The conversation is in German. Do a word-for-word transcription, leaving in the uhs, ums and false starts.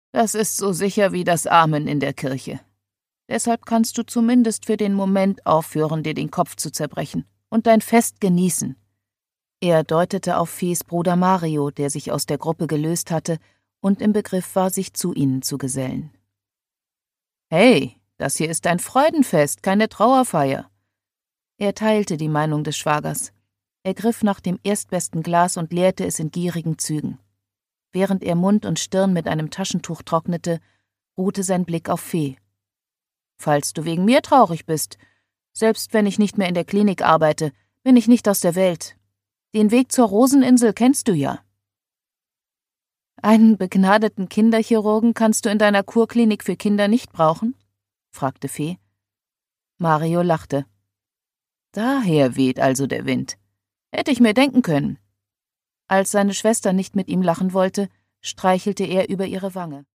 Das ist so sicher wie das Amen in der Kirche. Deshalb kannst du zumindest für den Moment aufhören, dir den Kopf zu zerbrechen und dein Fest genießen.« Er deutete auf Fees Bruder Mario, der sich aus der Gruppe gelöst hatte und im Begriff war, sich zu ihnen zu gesellen. »Hey, das hier ist ein Freudenfest, keine Trauerfeier.« Er teilte die Meinung des Schwagers. Er griff nach dem erstbesten Glas und leerte es in gierigen Zügen. Während er Mund und Stirn mit einem Taschentuch trocknete, ruhte sein Blick auf Fee. »Falls du wegen mir traurig bist, selbst wenn ich nicht mehr in der Klinik arbeite, bin ich nicht aus der Welt. Den Weg zur Roseninsel kennst du ja.« »Einen begnadeten Kinderchirurgen kannst du in deiner Kurklinik für Kinder nicht brauchen?« fragte Fee. Mario lachte. »Daher weht also der Wind. Hätte ich mir denken können.« Als seine Schwester nicht mit ihm lachen wollte, streichelte er über ihre Wange.